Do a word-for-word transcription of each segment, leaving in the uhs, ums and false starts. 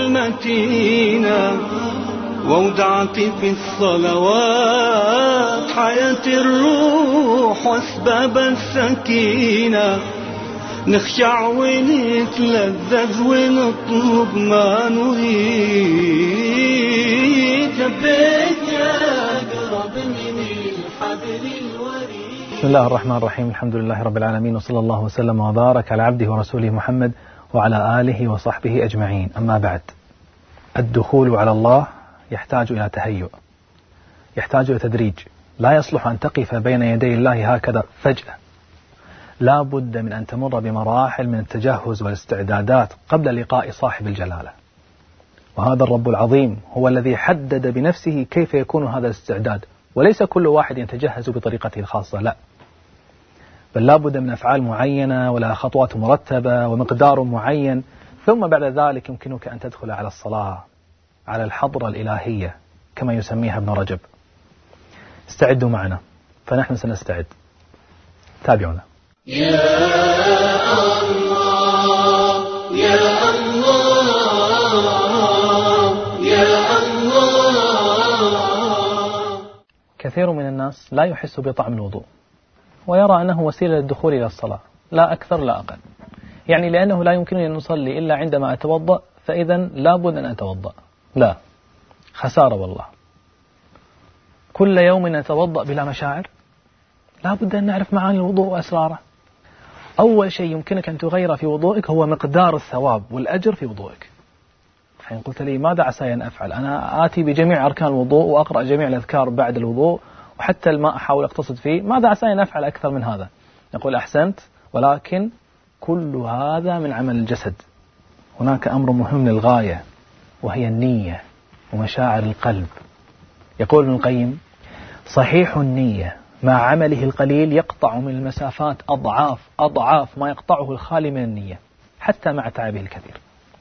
المتينة، وودعت في الصلوات حياة الروح واسباب السكينة. نخشع ونتلذذ ونطلب ما نريد، لبيك يا أقرب من الحبل الوريد. بسم الله الرحمن الرحيم، الحمد لله رب العالمين، وصلى الله وسلم وبارك على عبده ورسوله محمد وعلى آله وصحبه أجمعين. أما بعد، الدخول على الله يحتاج إلى تهيؤ، يحتاج إلى تدريج. لا يصلح أن تقف بين يدي الله هكذا فجأة، لا بد من أن تمر بمراحل من التجهز والاستعدادات قبل لقاء صاحب الجلالة. وهذا الرب العظيم هو الذي حدد بنفسه كيف يكون هذا الاستعداد، وليس كل واحد يتجهز بطريقته الخاصة، لا، بل لا بد من أفعال معينة ولا خطوات مرتبة ومقدار معين، ثم بعد ذلك يمكنك أن تدخل على الصلاة، على الحضرة الإلهية كما يسميها ابن رجب. استعدوا معنا فنحن سنستعد، تابعونا. يا الله يا الله يا الله. كثير من الناس لا يحس بطعم الوضوء، ويرى أنه وسيلة للدخول إلى الصلاة، لا أكثر لا أقل. يعني لأنه لا يمكنني أن نصلي إلا عندما أتوضأ، فإذا لا بد أن أتوضأ. لا، خسارة والله. كل يوم نتوضأ بلا مشاعر. لا بد أن نعرف معاني الوضوء وأسراره. أول شيء يمكنك أن تغير في وضوئك هو مقدار الثواب والأجر في وضوئك. فإن قلت لي ماذا عسى أن أفعل؟ أنا آتي بجميع أركان الوضوء وأقرأ جميع الأذكار بعد الوضوء، وحتى الماء أحاول أقتصد فيه، ماذا عسى أن أفعل أكثر من هذا؟ نقول أحسنت، ولكن كل هذا من عمل الجسد. هناك أمر مهم للغاية، وهي النية ومشاعر القلب. يقول ابن القيم: صحيح النية مع عمله القليل يقطع من المسافات أضعاف أضعاف ما يقطعه الخالي من النية، حتى مع تعبه الكثير.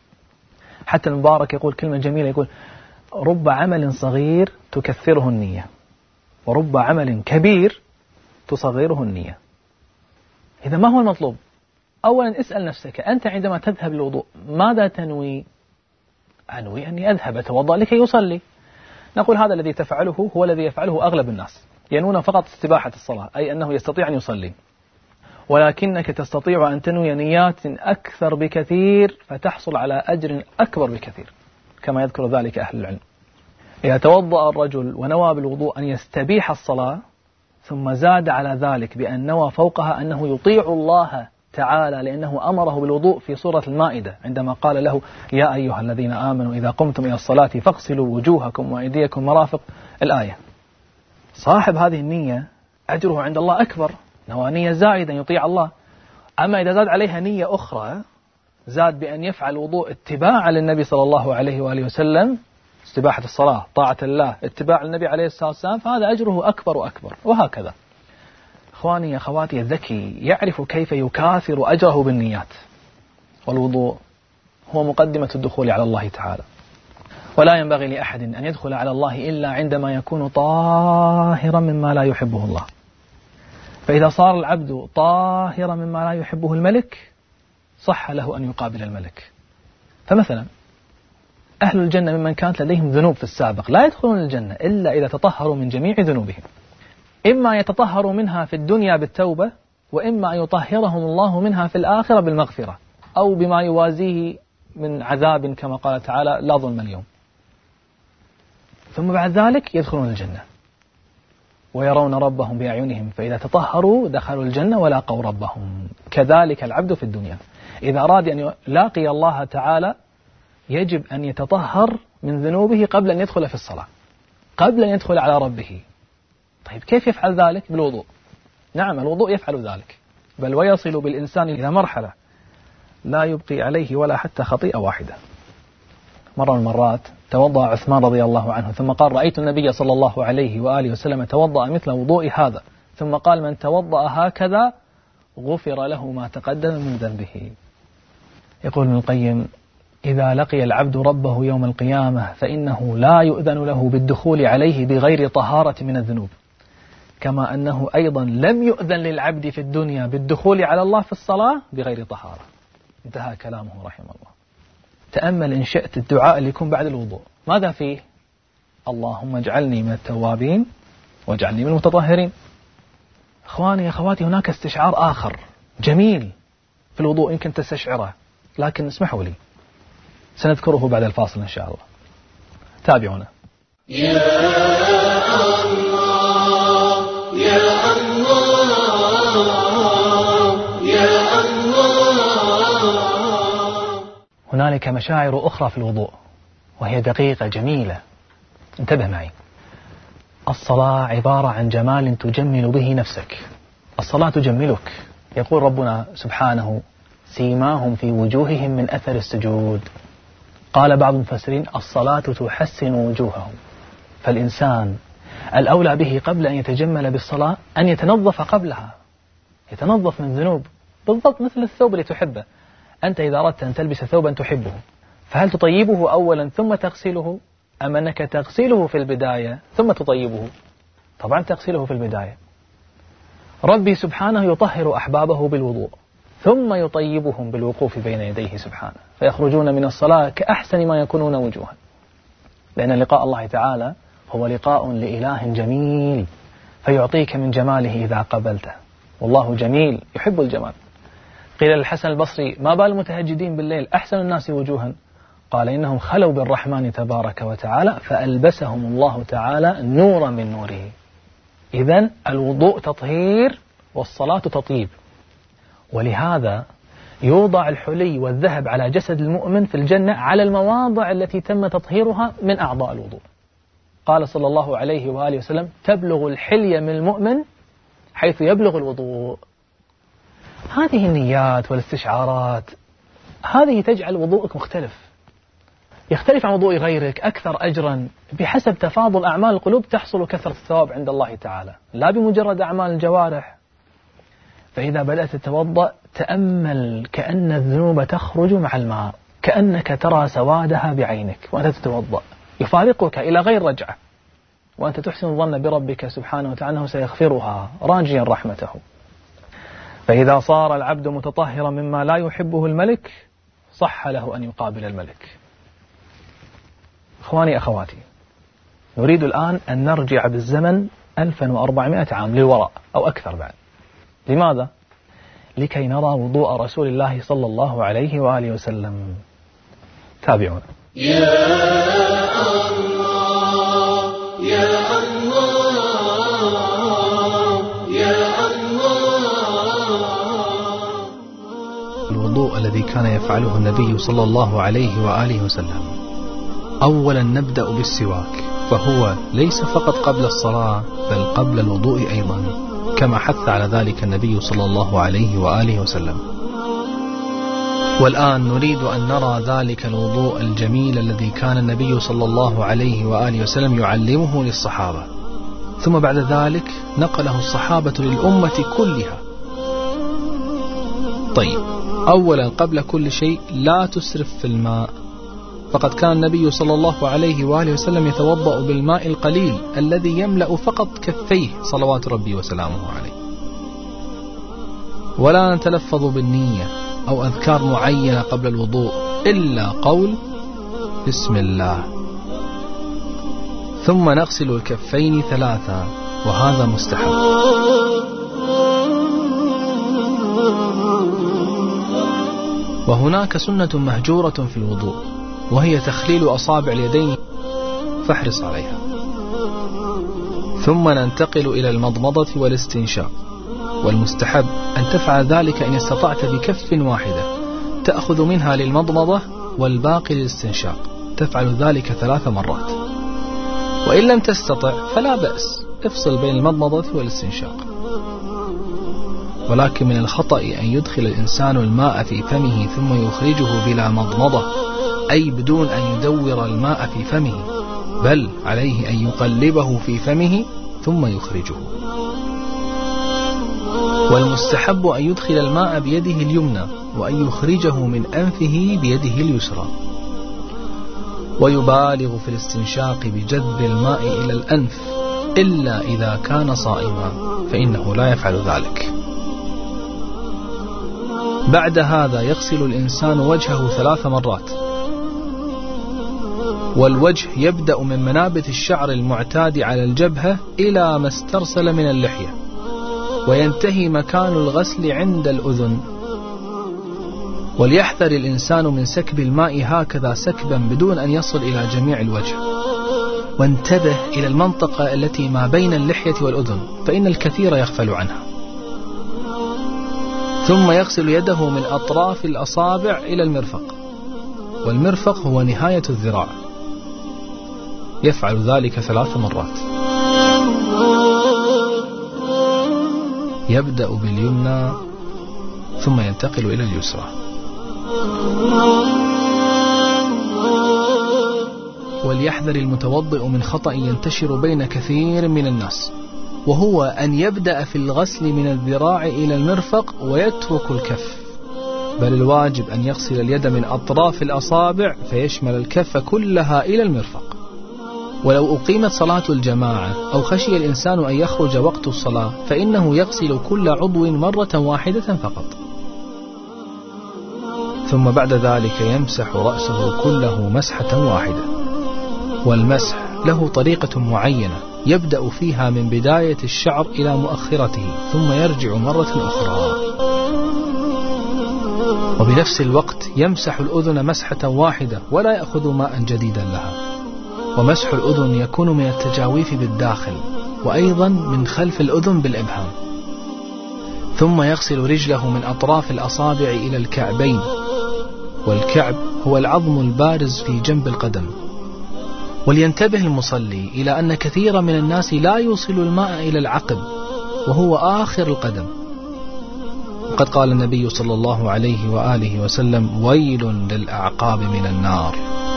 حتى المبارك يقول كلمة جميلة، يقول: رب عمل صغير تكثره النية، ورب عمل كبير تصغره النية. إذا ما هو المطلوب؟ أولا اسأل نفسك، أنت عندما تذهب للوضوء ماذا تنوي؟ أنوي أني أذهب أتوضأ لكي يصلي. نقول هذا الذي تفعله هو الذي يفعله أغلب الناس، ينوون فقط استباحة الصلاة، أي أنه يستطيع أن يصلي. ولكنك تستطيع أن تنوي نيات أكثر بكثير فتحصل على أجر أكبر بكثير، كما يذكر ذلك أهل العلم. إذا توضأ الرجل ونوى بالوضوء أن يستبيح الصلاة، ثم زاد على ذلك بأن نوى فوقها أنه يطيع الله تعالى، لأنه أمره بالوضوء في سورة المائدة عندما قال له: يا أيها الذين آمنوا إذا قمتم إلى الصلاة فاغسلوا وجوهكم وأيديكم مرافق، الآية. صاحب هذه النية أجره عند الله أكبر، نوى نية زائدة يطيع الله. أما إذا زاد عليها نية أخرى، زاد بأن يفعل وضوء اتباعا للنبي صلى الله عليه وآله وسلم، استباحة الصلاة، طاعة الله، اتباع النبي عليه الصلاة والسلام، فهذا أجره أكبر وأكبر، وهكذا. إخواني أخواتي، الذكي يعرف كيف يكاثر أجره بالنيات. والوضوء هو مقدمة الدخول على الله تعالى، ولا ينبغي لأحد أن يدخل على الله إلا عندما يكون طاهرا مما لا يحبه الله. فإذا صار العبد طاهرا مما لا يحبه الملك، صح له أن يقابل الملك. فمثلا أهل الجنة ممن كانت لديهم ذنوب في السابق لا يدخلون الجنة إلا إذا تطهروا من جميع ذنوبهم، إما يتطهروا منها في الدنيا بالتوبة، وإما أن يطهرهم الله منها في الآخرة بالمغفرة، أو بما يوازيه من عذاب كما قال تعالى: لا ظلم اليوم. ثم بعد ذلك يدخلون الجنة ويرون ربهم بأعينهم، فإذا تطهروا دخلوا الجنة ولاقوا ربهم. كذلك العبد في الدنيا إذا أراد أن يلاقي الله تعالى يجب أن يتطهر من ذنوبه قبل أن يدخل في الصلاة، قبل أن يدخل على ربه. طيب كيف يفعل ذلك؟ بالوضوء. نعم، الوضوء يفعل ذلك، بل ويصل بالإنسان إلى مرحلة لا يبقي عليه ولا حتى خطيئة واحدة. مرة من المرات توضأ عثمان رضي الله عنه، ثم قال: رأيت النبي صلى الله عليه وآله وسلم توضأ مثل وضوء هذا، ثم قال: من توضأ هكذا غفر له ما تقدم من ذنبه. يقول ابن القيم: إذا لقي العبد ربه يوم القيامة فإنه لا يؤذن له بالدخول عليه بغير طهارة من الذنوب، كما أنه أيضا لم يؤذن للعبد في الدنيا بالدخول على الله في الصلاة بغير طهارة. انتهى كلامه رحمه الله. تأمل إن شئت الدعاء اللي يكون بعد الوضوء، ماذا فيه؟ اللهم اجعلني من التوابين واجعلني من المتطهرين. أخواني يا أخواتي، هناك استشعار آخر جميل في الوضوء يمكن تستشعره، لكن اسمحوا لي سنذكره بعد الفاصل إن شاء الله. تابعونا. يا الله يا الله يا الله. هنالك مشاعر أخرى في الوضوء وهي دقيقة جميلة، انتبه معي. الصلاة عبارة عن جمال تجمل به نفسك، الصلاة تجملك. يقول ربنا سبحانه: سيماهم في وجوههم من أثر السجود. قال بعض المفسرين: الصلاة تحسن وجوههم. فالإنسان الأولى به قبل أن يتجمل بالصلاة أن يتنظف قبلها، يتنظف من ذنوب، بالضبط مثل الثوب اللي تحبه. أنت إذا أردت أن تلبس ثوبا تحبه، فهل تطيبه أولا ثم تغسله، أم أنك تغسله في البداية ثم تطيبه؟ طبعا تغسله في البداية. ربي سبحانه يطهر أحبابه بالوضوء ثم يطيبهم بالوقوف بين يديه سبحانه، فيخرجون من الصلاة كأحسن ما يكونون وجوها، لأن لقاء الله تعالى هو لقاء لإله جميل، فيعطيك من جماله إذا قبلته، والله جميل يحب الجمال. قيل للحسن البصري: ما بال المتهجدين بالليل أحسن الناس وجوها؟ قال: إنهم خلوا بالرحمن تبارك وتعالى فألبسهم الله تعالى نورا من نوره. إذن الوضوء تطهير والصلاة تطيب، ولهذا يوضع الحلي والذهب على جسد المؤمن في الجنة على المواضع التي تم تطهيرها من أعضاء الوضوء. قال صلى الله عليه وآله وسلم: تبلغ الحلية من المؤمن حيث يبلغ الوضوء. هذه النيات والاستشعارات هذه تجعل وضوءك مختلف، يختلف عن وضوء غيرك، أكثر أجرا، بحسب تفاضل أعمال القلوب تحصل كثرة الثواب عند الله تعالى، لا بمجرد أعمال الجوارح. فإذا بدأت تتوضأ تأمل كأن الذنوب تخرج مع الماء، كأنك ترى سوادها بعينك وأنت تتوضأ، يفارقك إلى غير رجعة، وأنت تحسن الظن بربك سبحانه وتعالى أنه سيغفرها راجيا رحمته. فإذا صار العبد متطهرا مما لا يحبه الملك صح له أن يقابل الملك. إخواني أخواتي، نريد الآن أن نرجع بالزمن ألفا وأربعمائة عام للوراء أو أكثر بعد. لماذا؟ لكي نرى وضوء رسول الله صلى الله عليه وآله وسلم. تابعونا. يا الله يا الله يا الله. الوضوء الذي كان يفعله النبي صلى الله عليه وآله وسلم: أولا نبدأ بالسواك، فهو ليس فقط قبل الصلاة بل قبل الوضوء أيضا، كما حث على ذلك النبي صلى الله عليه وآله وسلم. والآن نريد أن نرى ذلك الوضوء الجميل الذي كان النبي صلى الله عليه وآله وسلم يعلمه للصحابة، ثم بعد ذلك نقله الصحابة للأمة كلها. طيب، أولا قبل كل شيء لا تسرف في الماء، فقد كان النبي صلى الله عليه وآله وسلم يتوضأ بالماء القليل الذي يملأ فقط كفيه صلوات ربي وسلامه عليه. ولا نتلفظ بالنية أو أذكار معينة قبل الوضوء إلا قول بسم الله، ثم نغسل الكفين ثلاثا، وهذا مستحب. وهناك سنة مهجورة في الوضوء، وهي تخليل أصابع اليدين، فاحرص عليها. ثم ننتقل إلى المضمضة والاستنشاق، والمستحب أن تفعل ذلك إن استطعت بكف واحدة، تأخذ منها للمضمضة والباقي للاستنشاق، تفعل ذلك ثلاث مرات. وإن لم تستطع فلا بأس، افصل بين المضمضة والاستنشاق. ولكن من الخطأ أن يدخل الإنسان الماء في فمه ثم يخرجه بلا مضمضة، أي بدون أن يدور الماء في فمه، بل عليه أن يقلبه في فمه ثم يخرجه. والمستحب أن يدخل الماء بيده اليمنى وأن يخرجه من أنفه بيده اليسرى، ويبالغ في الاستنشاق بجذب الماء إلى الأنف إلا إذا كان صائما، فإنه لا يفعل ذلك. بعد هذا يغسل الإنسان وجهه ثلاث مرات، والوجه يبدأ من منابت الشعر المعتاد على الجبهة إلى ما استرسل من اللحية، وينتهي مكان الغسل عند الأذن. وليحذر الإنسان من سكب الماء هكذا سكبا بدون أن يصل إلى جميع الوجه، وانتبه إلى المنطقة التي ما بين اللحية والأذن فإن الكثير يغفل عنها. ثم يغسل يده من أطراف الأصابع إلى المرفق، والمرفق هو نهاية الذراع، يفعل ذلك ثلاث مرات. يبدأ باليمنى ثم ينتقل إلى اليسرى. وليحذر المتوضئ من خطأ ينتشر بين كثير من الناس، وهو أن يبدأ في الغسل من الذراع إلى المرفق ويترك الكف، بل الواجب أن يغسل اليد من أطراف الأصابع فيشمل الكف كلها إلى المرفق. ولو أقيمت صلاة الجماعة أو خشي الإنسان أن يخرج وقت الصلاة فإنه يغسل كل عضو مرة واحدة فقط، ثم بعد ذلك يمسح رأسه كله مسحة واحدة. والمسح له طريقة معينة يبدأ فيها من بداية الشعر إلى مؤخرته ثم يرجع مرة أخرى، وبنفس الوقت يمسح الأذن مسحة واحدة ولا يأخذ ماء جديدا لها. ومسح الأذن يكون من التجاويف بالداخل وأيضا من خلف الأذن بالإبهام. ثم يغسل رجله من أطراف الأصابع إلى الكعبين، والكعب هو العظم البارز في جنب القدم. ولينتبه المصلي إلى أن كثير من الناس لا يوصل الماء إلى العقب وهو آخر القدم، وقد قال النبي صلى الله عليه وآله وسلم: ويل للأعقاب من النار.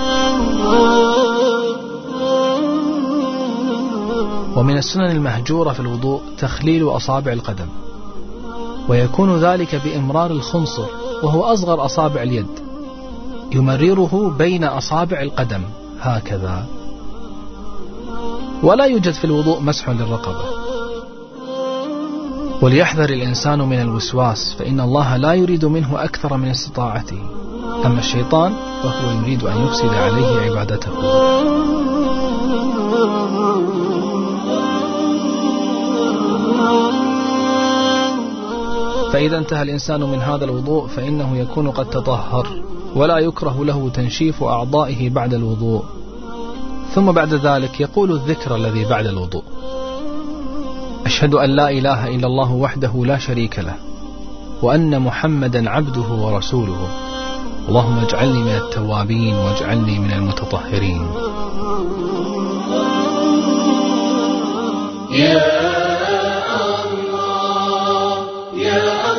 ومن السنن المهجورة في الوضوء تخليل أصابع القدم، ويكون ذلك بإمرار الخنصر وهو أصغر أصابع اليد، يمرره بين أصابع القدم هكذا. ولا يوجد في الوضوء مسح للرقبة. وليحذر الإنسان من الوسواس فإن الله لا يريد منه أكثر من استطاعته، أما الشيطان فهو يريد أن يفسد عليه عبادته. فإذا انتهى الإنسان من هذا الوضوء فإنه يكون قد تطهر، ولا يكره له تنشيف أعضائه بعد الوضوء. ثم بعد ذلك يقول الذكر الذي بعد الوضوء: أشهد أن لا إله إلا الله وحده لا شريك له، وأن محمدا عبده ورسوله، اللهم اجعلني من التوابين واجعلني من المتطهرين. يا الله يا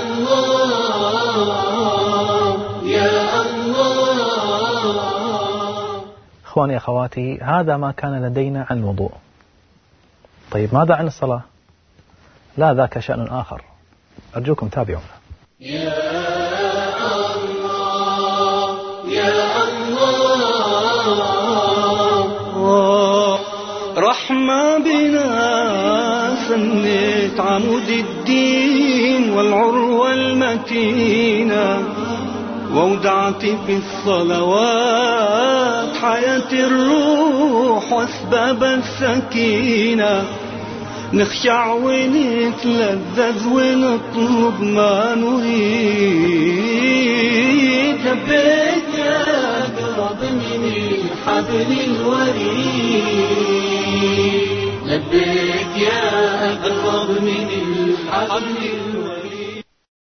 الله يا الله. إخواني أخواتي، هذا ما كان لدينا عن الوضوء. طيب ماذا عن الصلاة؟ لا، ذاك شأن آخر، أرجوكم تابعونا. يا الله يا الله. رحمة بنا سنت عمود الدين والعروة المتينة، وودعت في الصلوات حياة الروح واسباب السكينة. نخشع ونتلذذ ونطلب ما نريد. لبيك يا أقرب من الحبل الوريد، لبيك يا أقرب من الحبل الوريد.